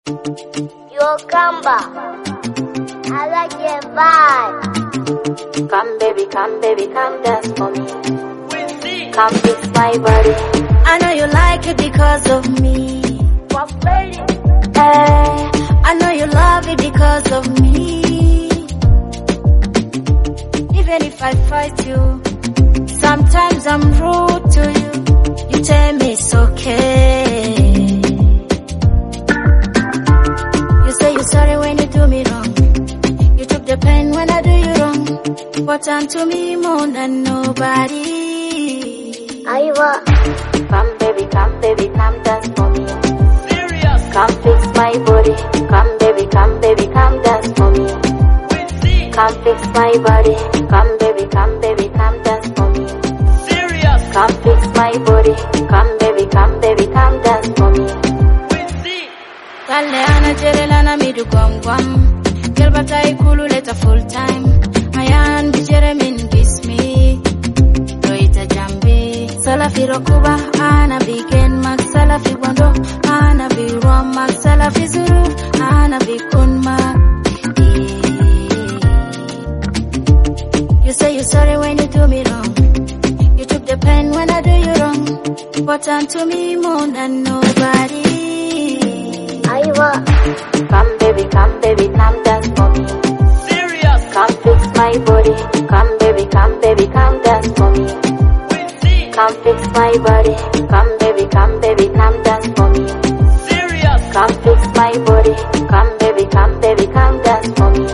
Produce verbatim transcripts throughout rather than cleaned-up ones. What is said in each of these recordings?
Yo, Kamba, I like your vibe. Come baby, come baby, come dance for me. Come fix my body. I know you like it because of me. Hey, I know you love it because of me. Even if I fight you, sometimes I'm rude to you. You tell me it's okay. You say you're sorry when you do me wrong. You took the pain when I do you wrong. But I'm to me more than nobody. I want. Come baby, come baby, come dance for me. Serious. Come fix my body. Come baby, come baby, come dance for me. Come fix my body. Come baby, come baby, come dance for me. Serious. Come fix my body. Come baby, come baby, come dance for me. Kalle ana jerela na midu gwam gwam. Girl batai kulu leta full time. Ayan bijere min kiss me. Loita jambi. Salafi rokuba ana bigen mak. Salafi wando ana bi rom mak. Salafi zuru ana bi kun mak. You say you're sorry when you do me wrong. You took the pain when I do you wrong. But I'm to me more than nobody. I want. Come baby, come baby, come dance for me. Serious. Come fix my body. Come baby, come baby, come dance for me. Come fix my body. Come baby, come baby, come dance for me. Serious. Come fix my body. Come baby, come baby, come dance for me.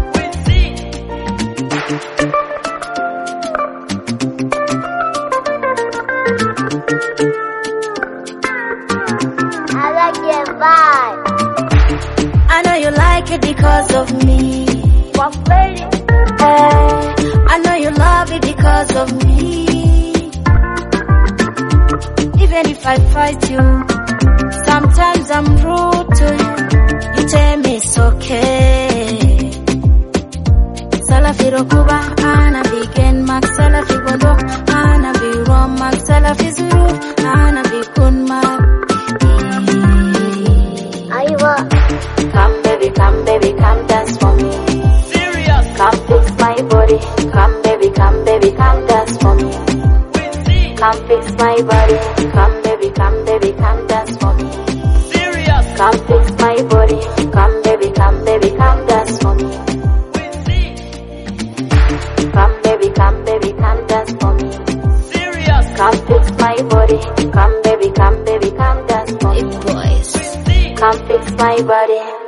I like your vibe. I know you like it because of me. Hey, I know you love it because of me. Even if I fight you, sometimes I'm rude to you. You tell me it's okay. Salafi rokuba, ana bigen mak. Salafi wando, ana bi rom mak. Salafi zuru, ana bi kun mak. I want. Come baby, come baby, come dance for me. Serious. Come fix my body. Come baby, come baby, come dance for me. Come fix my body. Come baby, come baby, come dance for me. Serious. Come fix my body. Come baby, come baby, come dance for me. Come baby, come baby, come dance for me. Serious. Come fix my body. Come baby, come baby, come dance for me. Boys. Come fix my body.